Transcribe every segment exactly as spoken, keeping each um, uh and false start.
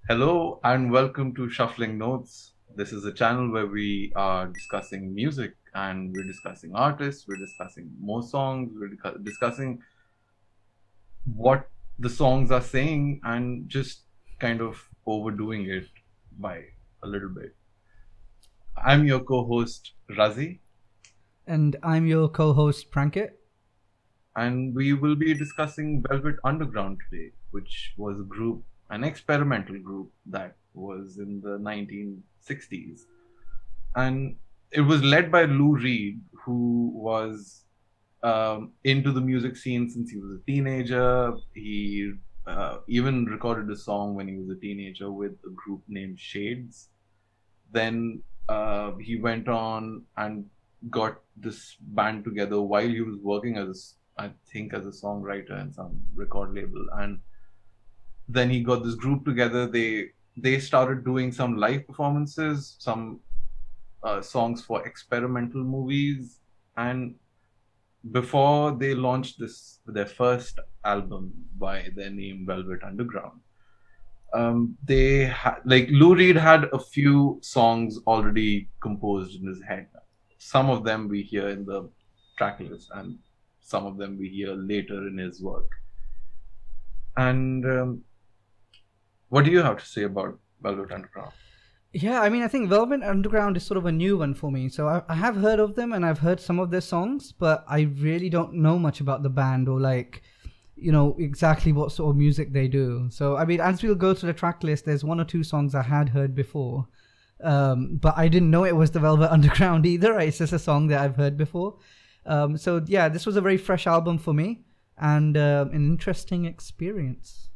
Hello and welcome to Shuffling Notes. This is a channel where we are discussing music and we're discussing artists, we're discussing more songs, we're dic- discussing what the songs are saying and just kind of overdoing it by a little bit. I'm your co host, Razi, And I'm your co host, Prankit. and we will be discussing Velvet Underground today, which was a group, an experimental group that was in the nineteen sixties. And it was led by Lou Reed, who was um, into the music scene since he was a teenager. He uh, even recorded a song when he was a teenager with a group named Shades. Then uh, he went on and got this band together while he was working as, I think, as a songwriter in some record label. And then he got this group together. They they started doing some live performances, some uh, songs for experimental movies, and before they launched this their first album by their name Velvet Underground, um, they had like Lou Reed had a few songs already composed in his head. Some of them we hear in the track list, and some of them we hear later in his work. And um, what do you have to say about Velvet Underground? Yeah, I mean, I think Velvet Underground is sort of a new one for me. So I, I have heard of them and I've heard some of their songs, but I really don't know much about the band or like, you know, exactly what sort of music they do. So, I mean, as we'll go through the track list, there's one or two songs I had heard before, um, but I didn't know it was the Velvet Underground either. It's just a song that I've heard before. Um, so, yeah, this was a very fresh album for me and uh, an interesting experience.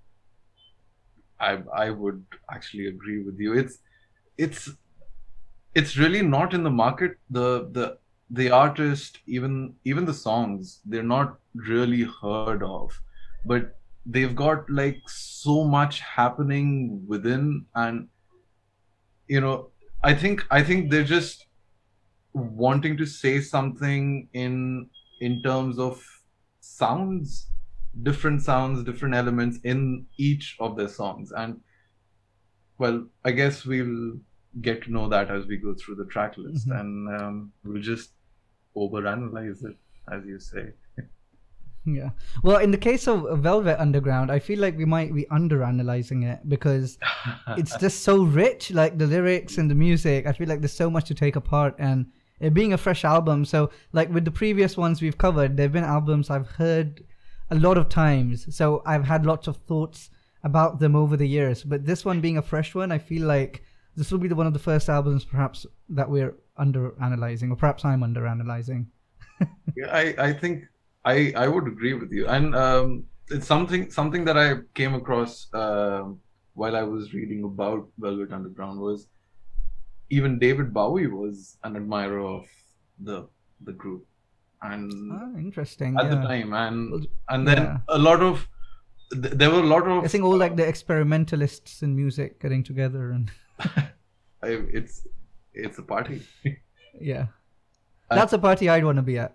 I I would actually agree with you. It's it's it's really not in the market. The the the artist, even even the songs, they're not really heard of, but they've got like so much happening within, and you know, I think I think they're just wanting to say something in in terms of sounds, different sounds, different elements in each of their songs. And well, I guess we'll get to know that as we go through the track list, Mhm. and um, we'll just overanalyze it, as you say. Yeah. Well, in the case of Velvet Underground, I feel like we might be underanalyzing it because it's just so rich, like the lyrics and the music. I feel like there's so much to take apart, and it being a fresh album. So, like with the previous ones we've covered, they've been albums I've heard a lot of times. So, I've had lots of thoughts about them over the years. But this one being a fresh one, I feel like this will be the, one of the first albums perhaps that we're underanalyzing, or perhaps I'm underanalyzing. Yeah, I, I think I I would agree with you, and um, it's something something that I came across um while I was reading about Velvet Underground was even David Bowie was an admirer of the the group, and Ah, interesting. at the Yeah. time, and Well, and then yeah. a lot of th- there were a lot I of think all like the experimentalists in music getting together and I, it's it's a party. yeah, that's a party I'd want to be at.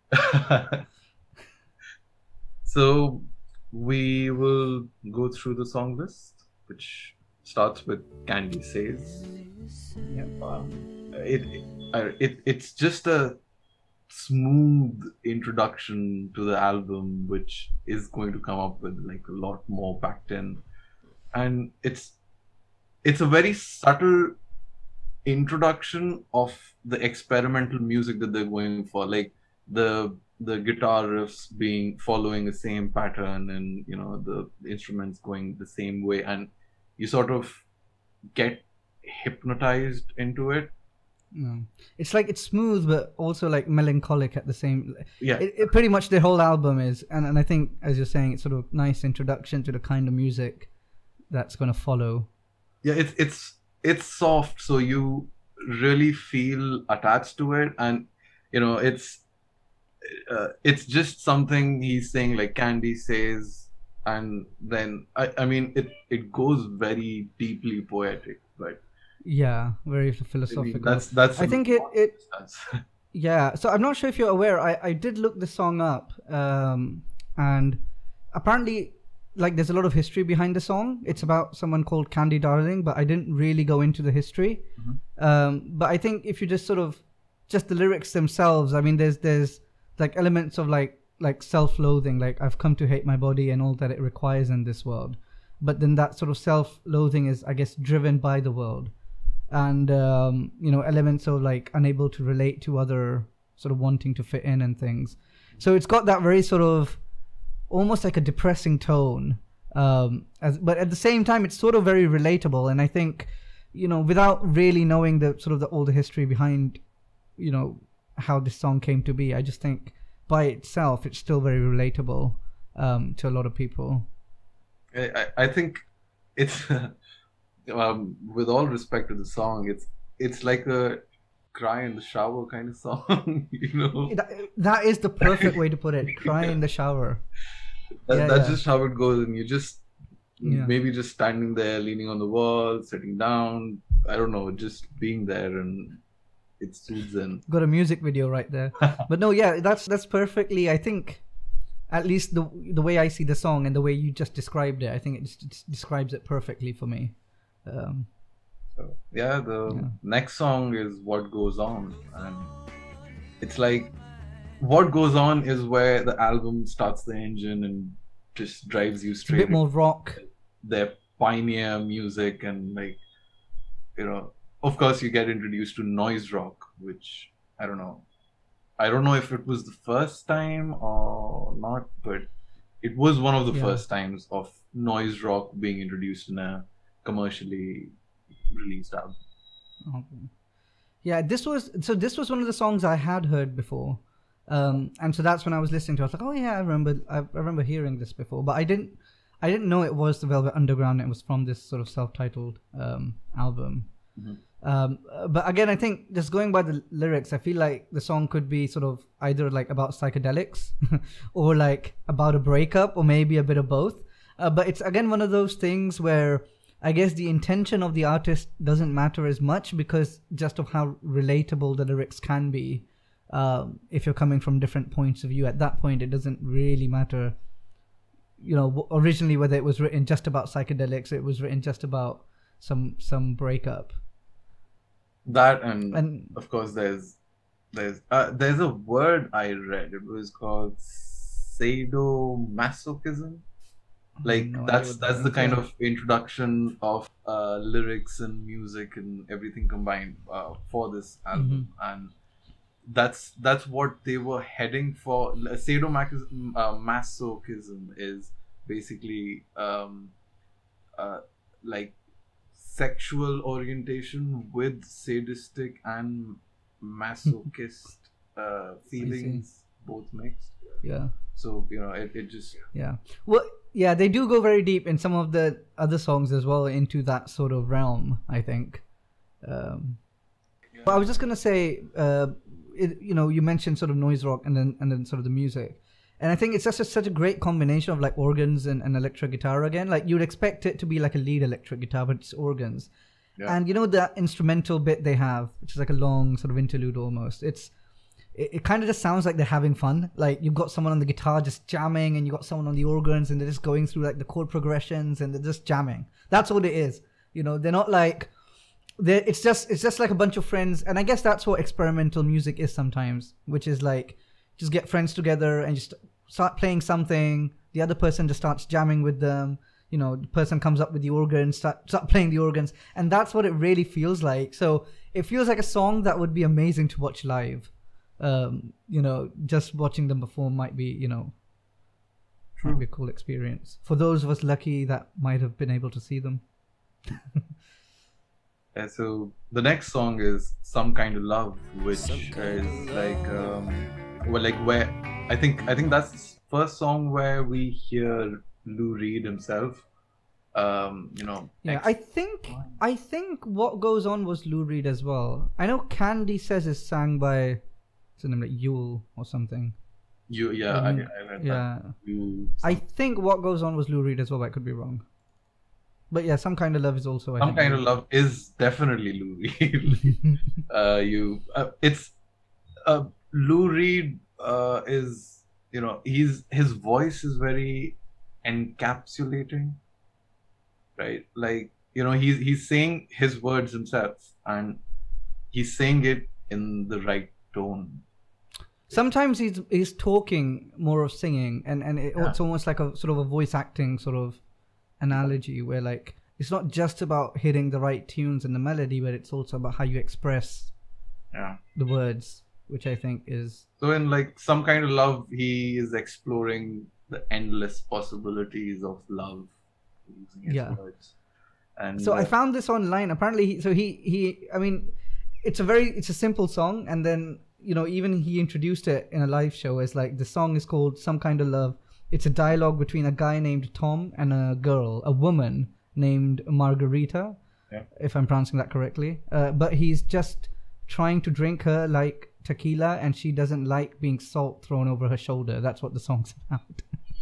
So we will go through the song list, which starts with Candy Says. Yeah. Um, it, it, it it's just a smooth introduction to the album, which is going to come up with like a lot more packed in, and it's it's a very subtle introduction of the experimental music that they're going for, like the the guitar riffs being following the same pattern, and you know the instruments going the same way, and you sort of get hypnotized into it. No. It's like it's smooth but also like melancholic at the same. Yeah, It, it pretty much the whole album is, and, and I think as you're saying, it's sort of nice introduction to the kind of music that's going to follow. yeah, it's it's it's soft, so you really feel attached to it, and you know it's uh, it's just something he's saying, like Candy says, and then I, I mean it it goes very deeply poetic, but Yeah, very I mean philosophical. that's that's I a think it lot it distance. Yeah, so I'm not sure if you're aware. I, I did look the song up, um, and apparently like there's a lot of history behind the song. It's about someone called Candy Darling, but I didn't really go into the history. Mm-hmm. Um, but I think if you just sort of just the lyrics themselves, I mean, there's there's like elements of like like self-loathing, like I've come to hate my body and all that it requires in this world. But then that sort of self-loathing is, I guess, driven by the world, and um, you know, elements of like unable to relate to other, sort of wanting to fit in and things. So it's got that very sort of almost like a depressing tone, um, as but at the same time it's sort of very relatable. And I think, you know, without really knowing the sort of the older history behind, you know, how this song came to be, I just think by itself it's still very relatable um, to a lot of people. I, I think it's um, with all respect to the song, it's it's like a cry in the shower kind of song, you know. That, that is the perfect way to put it. Cry in the shower. That, Yeah, that's yeah. just how it goes, and you just Yeah. maybe just standing there, leaning on the wall, sitting down. I don't know, just being there, and it soothes in. Got a music video right there. But no, yeah, that's that's perfectly, I think, at least the the way I see the song and the way you just described it, I think it just, it describes it perfectly for me. Um, So yeah, the Yeah. next song is What Goes On, and it's like What Goes On is where the album starts the engine and just drives you it's a straight bit more rock. into their pioneer music. And like, you know, of course you get introduced to noise rock, which I don't know. I don't know if it was the first time or not, but it was one of the Yeah. first times of noise rock being introduced in a commercially released album. Okay. Yeah, this was so. This was one of the songs I had heard before, um, and so that's when I was listening to it. I was like, "Oh yeah, I remember. I, I remember hearing this before." But I didn't. I didn't know it was the Velvet Underground. It was from this sort of self-titled um, album. Mhm. Um, uh, but again, I think just going by the lyrics, I feel like the song could be sort of either like about psychedelics, or like about a breakup, or maybe a bit of both. Uh, but it's again one of those things where I guess the intention of the artist doesn't matter as much, because just of how relatable the lyrics can be. Um, if you're coming from different points of view, at that point, it doesn't really matter. You know, w- originally whether it was written just about psychedelics, it was written just about some some breakup. That and, And of course there's there's uh, there's a word I read. It was called sadomasochism. Like no idea that's what that that's the means, kind yeah. of introduction of uh, lyrics and music and everything combined uh, for this album, and that's that's what they were heading for. Sadomasochism uh, masochism is basically um, uh, like sexual orientation with sadistic and masochist uh, feelings, both mixed. yeah. So you know, it, it just Yeah. Well, yeah, they do go very deep in some of the other songs as well into that sort of realm, I think. Um, but I was just gonna say, uh, it, you know, you mentioned sort of noise rock and then and then sort of the music, and I think it's just a, such a great combination of like organs and, and electric guitar again. Like you'd expect it to be like a lead electric guitar, but it's organs. Yeah. And you know that instrumental bit they have, which is like a long sort of interlude almost. It's it, it kind of just sounds like they're having fun. Like you've got someone on the guitar just jamming, and you got someone on the organs, and they're just going through like the chord progressions, and they're just jamming. That's all it is. You know, they're not like they're, it's just it's just like a bunch of friends, and I guess that's what experimental music is sometimes, which is like just get friends together and just start playing something. The other person just starts jamming with them. You know, the person comes up with the organs, start, start playing the organs, and that's what it really feels like. So it feels like a song that would be amazing to watch live. Um, you know, just watching them perform might be, you know, True. might be a cool experience for those of us lucky that might have been able to see them. Yeah, so the next song is Some Kind of Love, which is like um well like where I think I think that's the first song where we hear Lou Reed himself. Um, you know, Yeah, ex- I think I think What Goes On was Lou Reed as well. I know Candy Says is sang by what's his name, like Yule or something. you yeah, I, I Mm, read Yeah. that. You I think What Goes On was Lou Reed as well, but I could be wrong. But yeah, Some Kind of Love is also I Some think, Kind Lou of Love is definitely Lou Reed. uh you uh, it's uh Lou Reed uh is you know he's his voice is very encapsulating, right? Like, you know, he's he's saying his words himself, and he's saying it in the right tone. Sometimes he's he's talking more of singing, and and it, Yeah. it's almost like a sort of a voice acting sort of analogy where like it's not just about hitting the right tunes and the melody, but it's also about how you express Yeah. the words, which I think is So in like Some Kind of Love, he is exploring the endless possibilities of love using his Yeah. words. And so I uh, found this online. Apparently, he, so he he I mean, it's a very it's a simple song, and then you know even he introduced it in a live show as like the song is called Some Kind of Love. It's a dialogue between a guy named Tom and a girl, a woman named Margarita, Yeah. if I'm pronouncing that correctly. Uh, but he's just trying to drink her like tequila, and she doesn't like being salt thrown over her shoulder. That's what the song's about.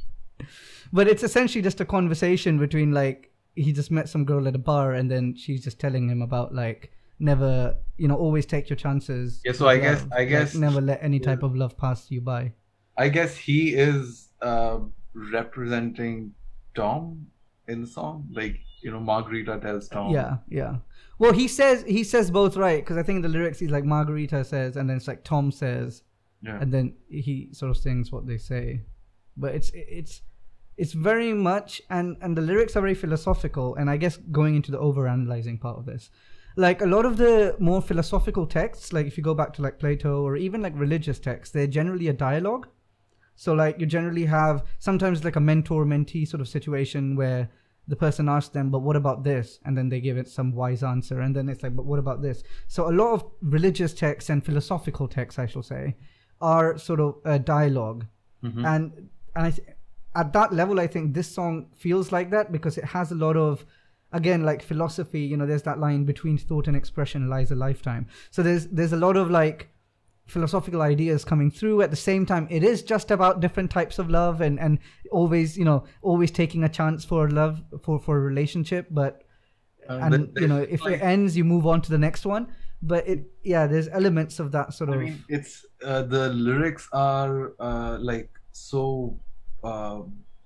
But it's essentially just a conversation between like he just met some girl at a bar, and then she's just telling him about like never, you know, always take your chances. Yeah, so with I guess- love. I Like, guess- never let any type yeah. of love pass you by. I guess he is uh, representing Tom in the song. Like, you know, Margarita tells Tom. Yeah, yeah. Well, he says he says both, right? Because I think in the lyrics he's like Margarita says, and then it's like Tom says, Yeah. and then he sort of sings what they say. But it's it's it's very much, and and the lyrics are very philosophical, and I guess going into the overanalyzing part of this, like a lot of the more philosophical texts, like if you go back to like Plato or even like religious texts, they're generally a dialogue. So like you generally have sometimes like a mentor mentee sort of situation where the person asks them, but what about this? And then they give it some wise answer, and then it's like, but what about this? So a lot of religious texts and philosophical texts, I shall say, are sort of a dialogue. Mhm. And and I th- at that level, I think this song feels like that because it has a lot of, again, like philosophy. You know, there's that line, between thought and expression lies a lifetime. So there's there's a lot of like philosophical ideas coming through. At the same time, it is just about different types of love, and and always, you know, always taking a chance for love, for for a relationship. But Uh, and there- you know, there's, if like- it ends, you move on to the next one. But it, yeah, there's elements of that sort I of. mean, it's uh, the lyrics are uh, like so uh,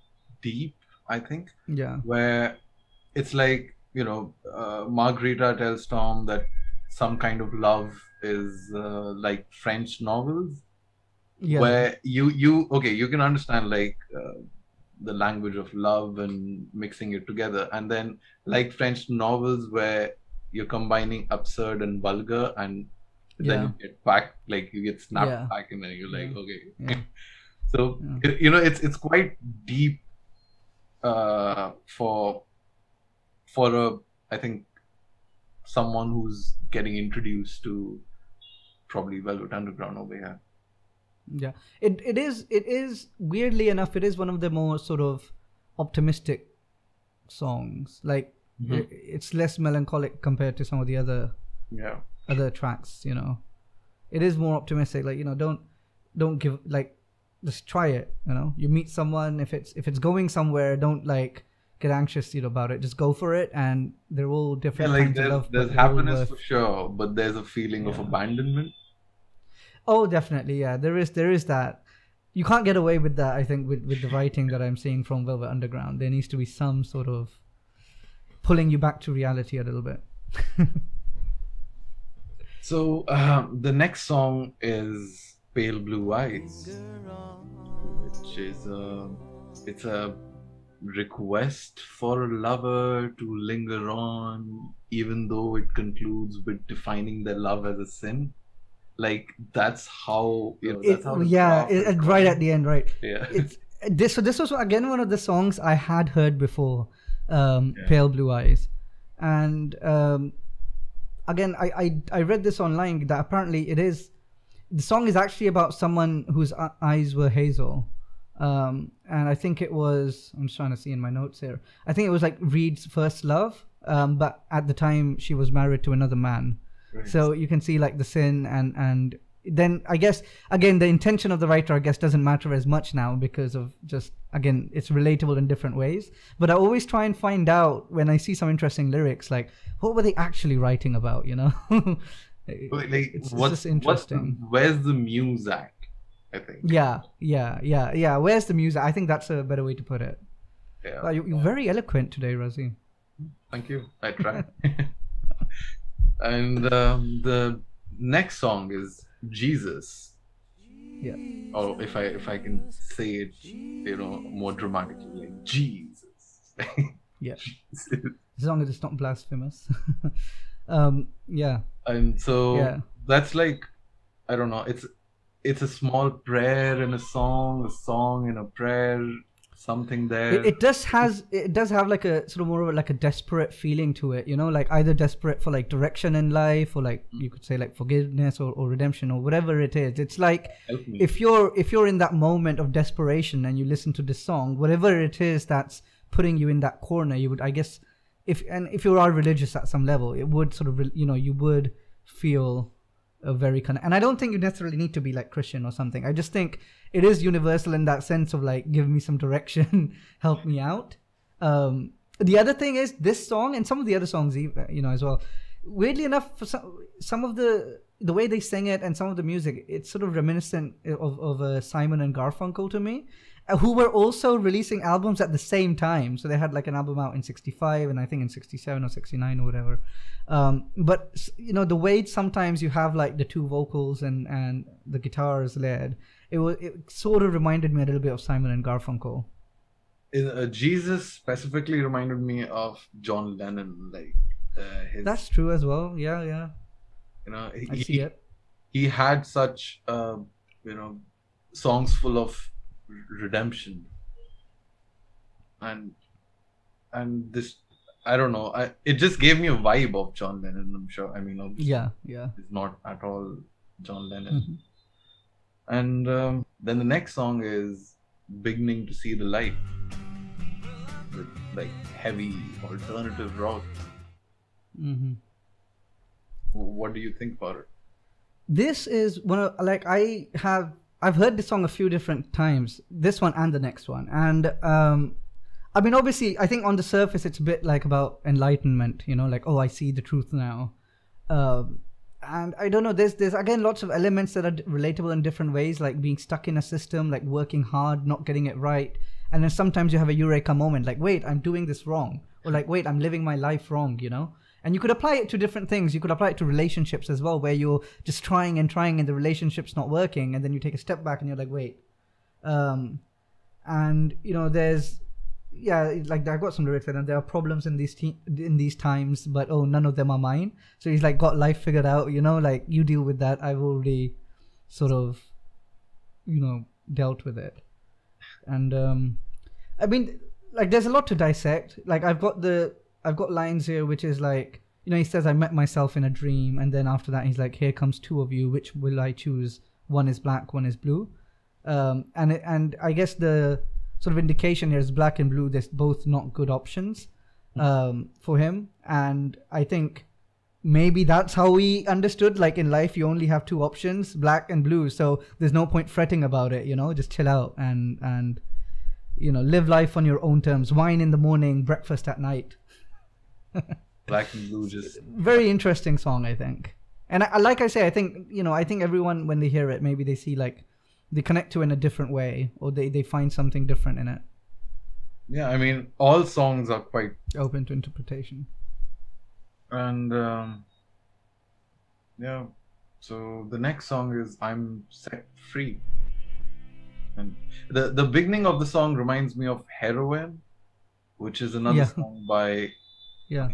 deep, I think, Yeah, where it's like, you know, uh, Margarita tells Tom that some kind of love is uh, like French novels, yeah, where you you okay, you can understand like uh, the language of love and mixing it together, and then like French novels where you're combining absurd and vulgar, and then Yeah. you get back, like you get snapped Yeah. back, and then you're like, Yeah. okay. yeah. So Yeah. you know, it's it's quite deep uh, for for a I think someone who's getting introduced to probably Velvet Underground over here. Yeah, it it is it is weirdly enough, it is one of the more sort of optimistic songs. Like Mhm. it, it's less melancholic compared to some of the other Yeah. other tracks. You know, it is more optimistic. Like, you know, don't don't give like just try it. You know, you meet someone, if it's if it's going somewhere, don't like get anxious, you know, about it. Just go for it, and they're all Yeah, different like kinds of there's, love. but there's they're all happiness worth- for sure, but there's a feeling of Yeah. abandonment. Oh, definitely, yeah. There is there is that. You can't get away with that, I think, with, with the writing that I'm seeing from Velvet Underground. There needs to be some sort of pulling you back to reality a little bit. So um, the next song is Pale Blue Eyes, which is a it's a request for a lover to linger on, even though it concludes with defining their love as a sin. Like that's how you know. It, That's how the yeah, draft it, is it- right going. at the end, right? Yeah. It's this. So this was again one of the songs I had heard before, um, Yeah. Pale Blue Eyes, and um, again I, I I read this online that apparently it is the song is actually about someone whose e- eyes were hazel, um, and I think it was I'm just trying to see in my notes here. I think it was like Reed's first love, um, but at the time she was married to another man. Right. So you can see like the sin, and and then I guess again the intention of the writer I guess doesn't matter as much now because of just again it's relatable in different ways. But I always try and find out when I see some interesting lyrics, like what were they actually writing about, you know? But, like, it's, it's what's, just interesting. What's, where's the muse at? I think. Yeah, yeah, yeah, yeah. Where's the music? I think that's a better way to put it. Yeah. Wow, you, you're very eloquent today, Razi. Thank you. I try. And um, the next song is Jesus. Yeah. Or if I if I can say it, you know, more dramatically, like Jesus. Yeah. Jesus. As long as it's not blasphemous. um, yeah. And so Yeah. that's like, I don't know, it's it's a small prayer in a song, a song in a prayer, something there. It, it does has it does have like a sort of more of a, like a desperate feeling to it, you know, like either desperate for like direction in life, or like you could say like forgiveness or, or redemption or whatever it is. It's like Help me. if you're if you're in that moment of desperation and you listen to this song, whatever it is that's putting you in that corner, you would, I guess, if and if you are religious at some level, it would sort of, you know, you would feel a very kind of, and I don't think you necessarily need to be like Christian or something. I just think it is universal in that sense of like, give me some direction, help me out. Um, the other thing is this song and some of the other songs, you know, as well. Weirdly enough, for some some of the the way they sing it and some of the music, it's sort of reminiscent of of uh, Simon and Garfunkel to me, uh, who were also releasing albums at the same time. So they had like an album out in sixty-five and I think in sixty-seven or sixty-nine or whatever. Um, but you know, the way sometimes you have like the two vocals and and the guitars led, it was it sort of reminded me a little bit of Simon and Garfunkel. In, uh, Jesus specifically reminded me of John Lennon, like uh, his. That's true as well. Yeah, yeah. You know, he, I see it. He had such, uh, you know, songs full of redemption, and and this, I don't know, I it just gave me a vibe of John Lennon. I'm sure. I mean, obviously, Yeah, yeah. it's not at all John Lennon. Mm-hmm. And um, then the next song is "Beginning to See the Light," with like heavy alternative rock. Mm-hmm. What do you think about it? This is one of, like, I have I've heard this song a few different times, this one and the next one, and um I mean, obviously I think on the surface it's a bit like about enlightenment, you know, like, oh, I see the truth now. Um and I don't know, there's there's again lots of elements that are d- relatable in different ways, like being stuck in a system, like working hard, not getting it right, and then sometimes you have a eureka moment, like, wait, I'm doing this wrong, or like, wait, I'm living my life wrong, you know. And you could apply it to different things. You could apply it to relationships as well, where you're just trying and trying and the relationship's not working. And then you take a step back and you're like, wait. Um, and, you know, there's, yeah, like I've got some lyrics and there are problems in these te- in these times, but oh, none of them are mine. So he's like got life figured out, you know, like you deal with that. I've already sort of, you know, dealt with it. And um, I mean, like there's a lot to dissect. Like I've got the, I've got lines here which is like, you know, he says, I met myself in a dream, and then after that he's like, here comes two of you, which will I choose? One is black, one is blue. Um, and it, and I guess the sort of indication here is black and blue, there's both not good options um, for him. And I think maybe that's how he understood, like in life you only have two options, black and blue, so there's no point fretting about it, you know, just chill out and and you know, live life on your own terms. Wine in the morning, breakfast at night. Black and blue, just very interesting song, I think. And I, like I say, I think, you know, I think everyone, when they hear it, maybe they see like they connect to it in a different way, or they, they find something different in it. Yeah, I mean, all songs are quite open to interpretation. And um, yeah, so the next song is "I'm Set Free," and the the beginning of the song reminds me of "Heroin," which is another Yeah. song by Yeah.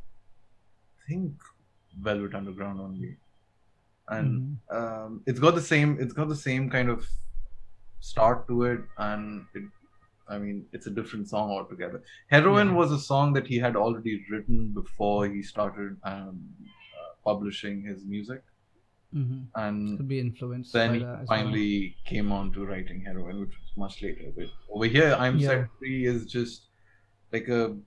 I think Velvet Underground only, and um, it's got the same it's got the same kind of start to it, and it, I mean, it's a different song altogether. Heroin Yeah. was a song that he had already written before he started um, uh, publishing his music, Mm-hmm. and Could be influenced then by he that as finally came on to writing Heroin, which was much later. But over here, "I'm Yeah. Set Free" is just like a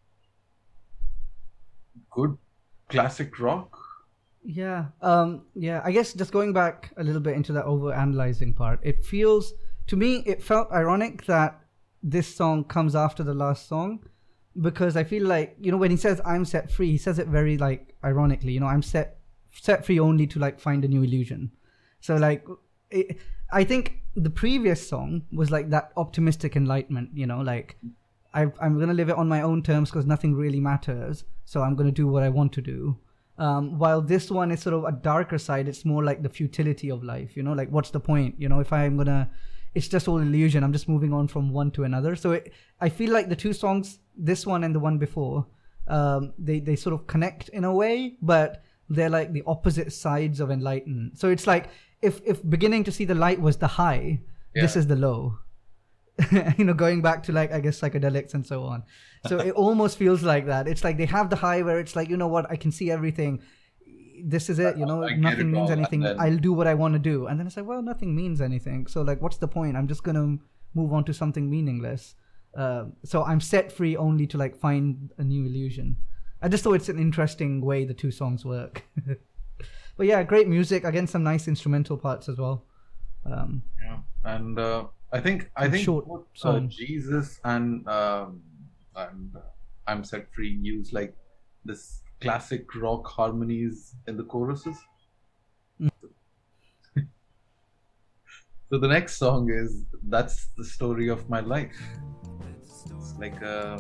good classic rock. well. Yeah. Um. Yeah. I guess just going back a little bit into that over analyzing part, it feels to me it felt ironic that this song comes after the last song, because I feel like, you know, when he says "I'm set free," he says it very like ironically. You know, I'm set set free only to like find a new illusion. So like, it, I think the previous song was like that optimistic enlightenment. You know, like I, I'm gonna live it on my own terms because nothing really matters. So I'm gonna do what I want to do. Um, while this one is sort of a darker side, it's more like the futility of life. You know, like what's the point? You know, if I'm gonna, it's just all illusion. I'm just moving on from one to another. So it, I feel like the two songs, this one and the one before, um, they they sort of connect in a way, but they're like the opposite sides of enlightenment. So it's like if if beginning to see the light was the high, yeah. This is the low. You know, going back to like I guess psychedelics and so on. So it almost feels like that. It's like they have the high where it's like, you know what, I can see everything. This is it. You know, nothing means anything. Then... I'll do what I want to do. And then it's like, well, nothing means anything. So like, what's the point? I'm just gonna move on to something meaningless. Uh, so I'm set free only to like find a new illusion. I just thought it's an interesting way the two songs work. But yeah, great music. Again, some nice instrumental parts as well. Um, yeah, and uh, I think I think short both, uh, Jesus and um, and uh, I'm Set Free use like this classic rock harmonies in the choruses. Mm. So the next song is That's the Story of My Life. It's like a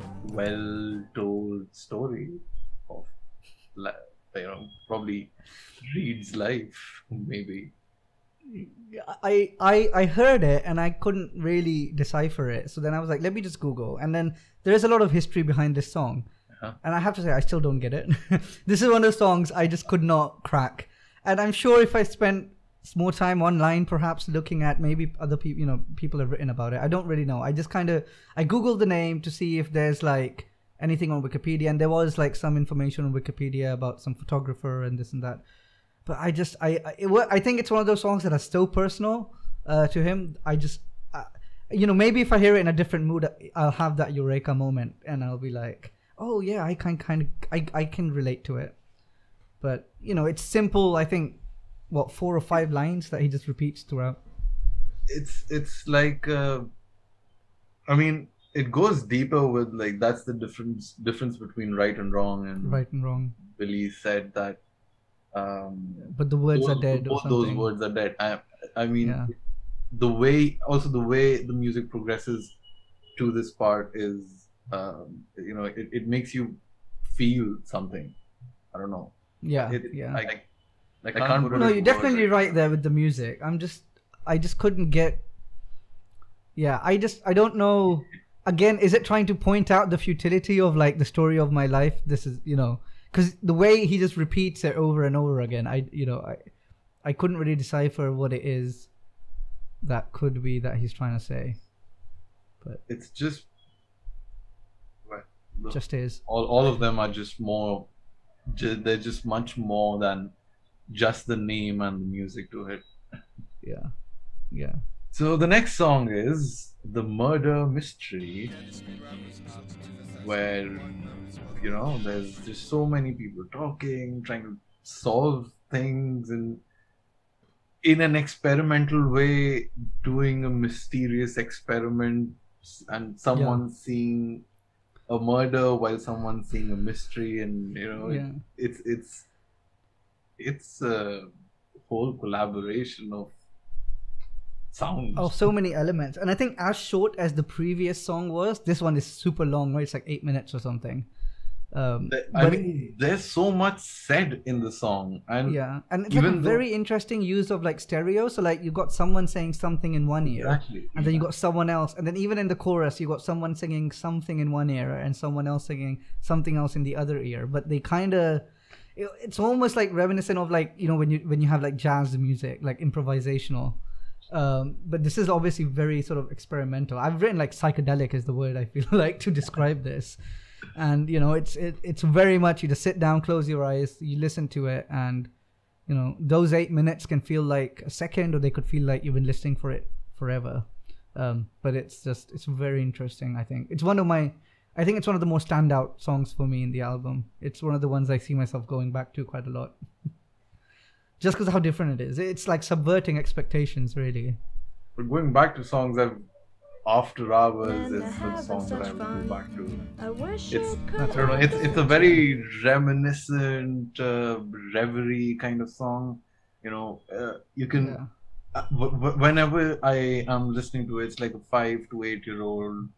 well-told story of, you know, probably Reed's life, maybe. I, I I heard it and I couldn't really decipher it. So then I was like, let me just Google. And then there is a lot of history behind this song. Uh-huh. And I have to say, I still don't get it. This is one of those songs I just could not crack. And I'm sure if I spent more time online, perhaps looking at maybe other people, you know, people have written about it. I don't really know. I just kind of, I Googled the name to see if there's like anything on Wikipedia. And there was like some information on Wikipedia about some photographer and this and that. But I just, I, I, it, I think it's one of those songs that are so personal uh, to him. I just, uh, you know, maybe if I hear it in a different mood, I'll have that eureka moment and I'll be like, oh yeah, I can kind of, I, I can relate to it. But, you know, it's simple. I think, what, four or five lines that he just repeats throughout. It's, it's like, uh, I mean, it goes deeper with like, that's the difference, difference between right and wrong. And right and wrong. Billy said that, um but the words those, are dead both or those words are dead. I, I mean yeah. the way also the way the music progresses to this part is um you know it, it makes you feel something. I don't know. Yeah, it, yeah. I, I, I can't, can't put no, it you're definitely right there with the music. I'm just I just couldn't get yeah I just I don't know. Again, is it trying to point out the futility of like the story of my life? This is, you know, because the way he just repeats it over and over again, I, you know, I, I couldn't really decipher what it is that could be that he's trying to say. But it's just, well, look, just is. All, all of them are just more, just, they're just much more than just the name and the music to it. Yeah, yeah. So the next song is The Murder Mystery, where, you know, there's just so many people talking, trying to solve things, and in an experimental way, doing a mysterious experiment, and someone yeah. seeing a murder while someone seeing a mystery, and you know, yeah. it, it's it's it's a whole collaboration of sounds. Oh, so many elements. And I think as short as the previous song was, this one is super long, right? It's like eight minutes or something. Um, I mean, it, there's so much said in the song. And yeah, and it's like a very though... interesting use of like stereo. So like you got someone saying something in one ear, exactly. and then you got someone else. And then even in the chorus, you got someone singing something in one ear and someone else singing something else in the other ear. But they kind of... It's almost like reminiscent of like, you know, when you when you have like jazz music, like improvisational. Um, but this is obviously very sort of experimental. I've written like psychedelic is the word I feel like to describe this. And, you know, it's it, it's very much you just sit down, close your eyes, you listen to it. And, you know, those eight minutes can feel like a second, or they could feel like you've been listening for it forever. Um, but it's just, it's very interesting, I think. It's one of my, I think it's one of the more standout songs for me in the album. It's one of the ones I see myself going back to quite a lot. Just because of how different it is. It's like subverting expectations, really. But going back to songs I've After Hours is the song that I would go back to. It's, I don't know, it's, it's a very reminiscent, uh, reverie kind of song. You know, uh, you can, yeah. uh, w- w- whenever I am listening to it, it's like a five to eight year old,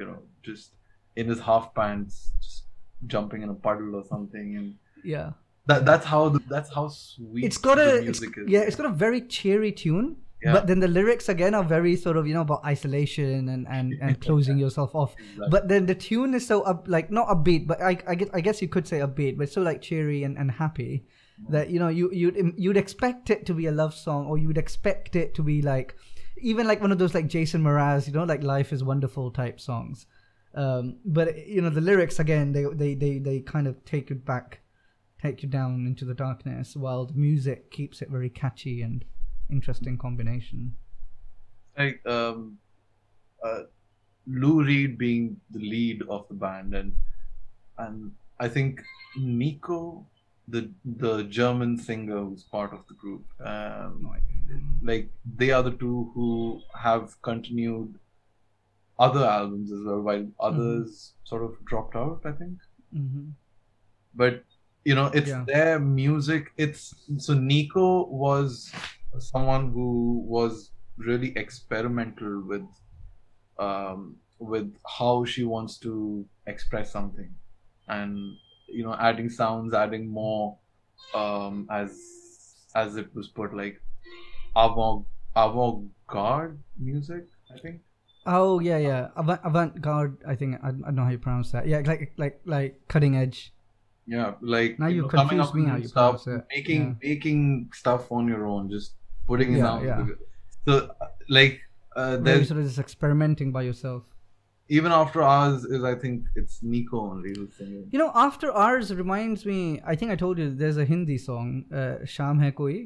you know, just in his half pants, just jumping in a puddle or something, and yeah. that that's how the, that's how sweet It's got the a music it's, is. yeah, it's got a very cheery tune. Yeah. But then the lyrics again are very sort of, you know, about isolation and, and, and closing yourself off. Exactly. But then the tune is so up, like not upbeat, but I I guess, I guess you could say upbeat, but it's so like cheery and, and happy that, you know, you you'd you'd expect it to be a love song, or you would expect it to be like even like one of those like Jason Mraz, you know, like Life is Wonderful type songs. Um, but you know, the lyrics again, they they they they kind of take you back, take you down into the darkness, while the music keeps it very catchy and interesting combination. Like um, uh, Lou Reed being the lead of the band, and and I think Nico, the the German singer who's part of the group, um, No idea. like they are the two who have continued other albums as well, while others mm-hmm. sort of dropped out, I think. Mm-hmm. But you know, it's Yeah. their music. It's so Nico was someone who was really experimental with um, with how she wants to express something, and you know, adding sounds, adding more, um, as as it was put, like avant avant-garde music, I think. Oh yeah, yeah, avant avant-garde. I think I, I don't know how you pronounce that. Yeah, like like like cutting edge. Yeah, like now you know, confuse me how you stuff, pronounce it. Making yeah. making stuff on your own, just putting it Yeah, down. yeah. So like uh, Where you there's sort of just experimenting by yourself. even After Hours is, I think it's Nico only who's singing. You know, After Hours reminds me. I think I told you there's a Hindi song, uh, "Sham Hai Koi,"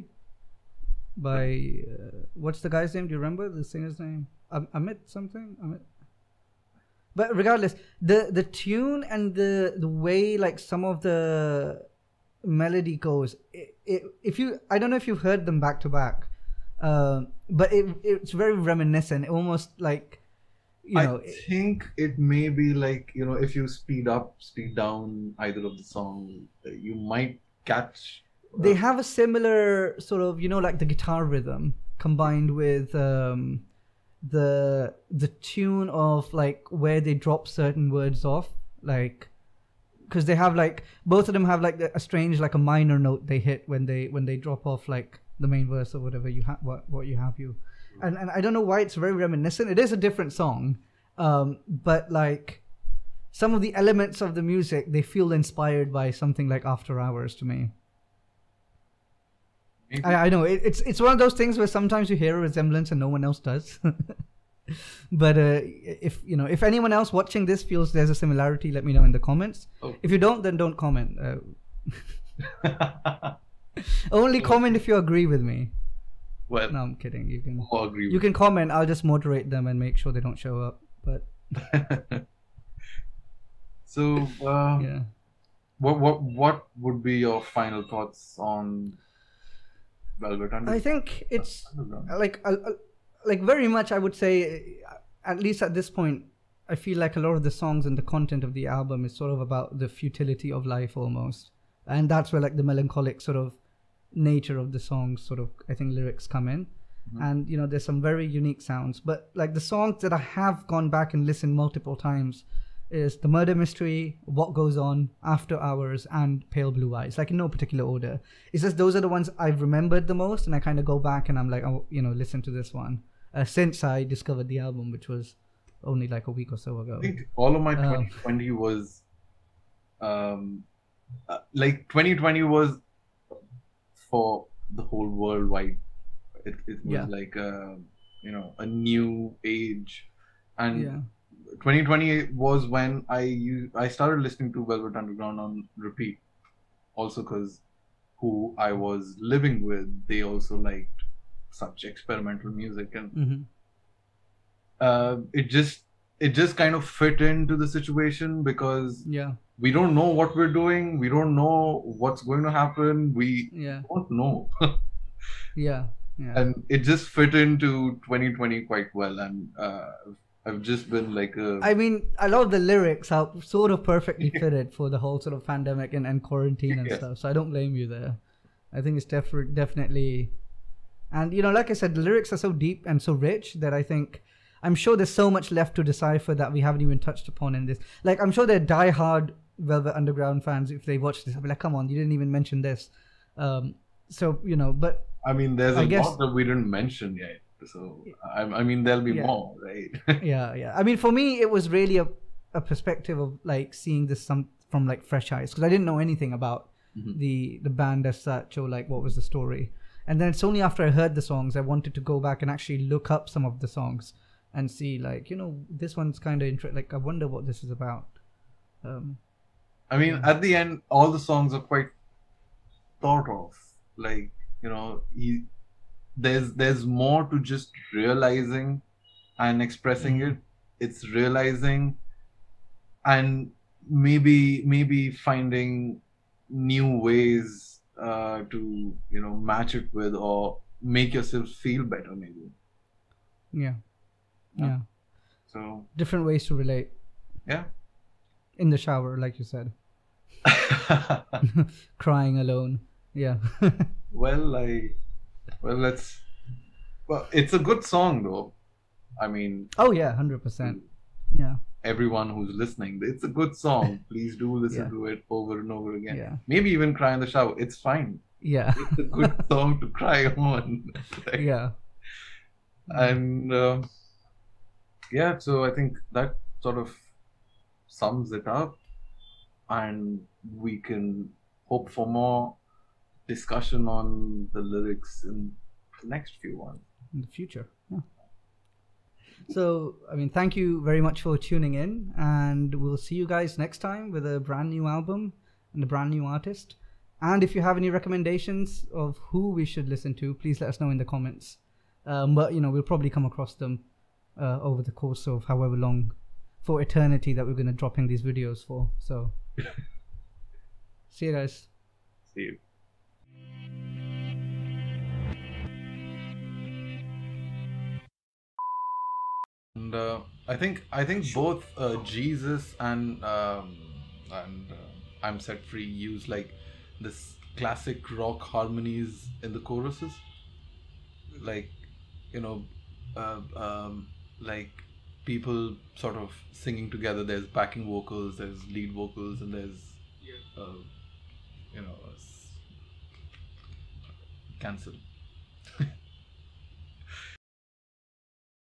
by uh, what's the guy's name? Do you remember the singer's name? Am- Amit something. Amit. But regardless, the the tune and the the way like some of the melody goes, it, it, if you, I don't know if you've heard them back to back, uh, but it it's very reminiscent. Almost like, you know. I think it may be like, you know, if you speed up, speed down either of the song, you might catch. Uh, they have a similar sort of, you know, like the guitar rhythm combined with. Um, the the tune of like where they drop certain words off, like because they have like both of them have like a strange like a minor note they hit when they when they drop off like the main verse or whatever you have what what you have you and and I don't know why it's very reminiscent. It is a different song, um but like some of the elements of the music, they feel inspired by something like After Hours to me. I, I know it, it's it's one of those things where sometimes you hear a resemblance and no one else does. But uh, if you know if anyone else watching this feels there's a similarity, let me know in the comments. Oh. If you don't, then don't comment. Uh, only comment if you agree with me. Well, no, I'm kidding. You can I'll agree. You with can comment. I'll just moderate them and make sure they don't show up. But so uh, yeah, what what what would be your final thoughts on Velvet Underground? I think it's like uh, like very much I would say, at least at this point, I feel like a lot of the songs and the content of the album is sort of about the futility of life almost, and that's where like the melancholic sort of nature of the songs sort of, I think, lyrics come in. Mm-hmm. And you know, there's some very unique sounds, but like the songs that I have gone back and listened multiple times is The Murder Mystery, What Goes On, After Hours, and Pale Blue Eyes, like in no particular order. It's just those are the ones I've remembered the most, and I kind of go back and I'm like, oh, you know, listen to this one uh, since I discovered the album, which was only like a week or so ago. I think all of my Uh, twenty twenty was um uh, like twenty twenty was for the whole worldwide. It, it was Yeah. like a, you know, a new age, and Yeah. twenty twenty was when I u- I started listening to Velvet Underground on repeat. Also, because who I was living with, they also liked such experimental music, and Mm-hmm. uh, it just it just kind of fit into the situation because Yeah. we don't know what we're doing, we don't know what's going to happen, we Yeah. don't know, Yeah. Yeah. and it just fit into twenty twenty quite well, and uh, I've just been like a I mean, a lot of the lyrics are sort of perfectly fitted for the whole sort of pandemic and, and quarantine and Yes. stuff. So I don't blame you there. I think it's def- definitely, and you know, like I said, the lyrics are so deep and so rich that I think, I'm sure there's so much left to decipher that we haven't even touched upon in this. Like, I'm sure they're diehard Velvet Underground fans. If they watch this, I'll be like, come on, you didn't even mention this. Um, so, you know, but I mean, there's a I guess- lot that we didn't mention yet. So, I, I mean, there'll be Yeah. more, right? yeah, yeah. I mean, for me, it was really a, a perspective of like seeing this some from like fresh eyes, because I didn't know anything about Mhm. the the band as such, or like what was the story. And then it's only after I heard the songs I wanted to go back and actually look up some of the songs and see, like, you know, this one's kind of interesting. Like, I wonder what this is about. Um, I mean, at the end, all the songs are quite thought of. Like, you know, he, there's there's more to just realizing and expressing Mhm. it. It's realizing and maybe maybe finding new ways uh, to, you know, match it with or make yourself feel better, maybe. yeah, Yeah. yeah. So Different ways to relate yeah. in the shower, like you said, crying alone. Yeah. Well, I well let's well it's a good song though. I mean, oh yeah, hundred percent. Yeah. everyone who's listening, it's a good song. Please do listen Yeah. to it over and over again. Yeah. Maybe even cry in the shower. It's fine. Yeah. It's a good song to cry on. Like, yeah. and uh, yeah, so I think that sort of sums it up, and we can hope for more discussion on the lyrics in the next few ones. In the future. Yeah. So, I mean, thank you very much for tuning in, and we'll see you guys next time with a brand new album and a brand new artist. And if you have any recommendations of who we should listen to, please let us know in the comments. Um, but, you know, we'll probably come across them uh, over the course of however long, for eternity, that we're going to drop in these videos for. So, see you guys. See you. And uh, I think I think both uh, Jesus and um, and uh, I'm Set Free use like this classic rock harmonies in the choruses, like, you know, uh, um, like people sort of singing together. There's backing vocals, there's lead vocals, and there's uh, you know, s- cancel.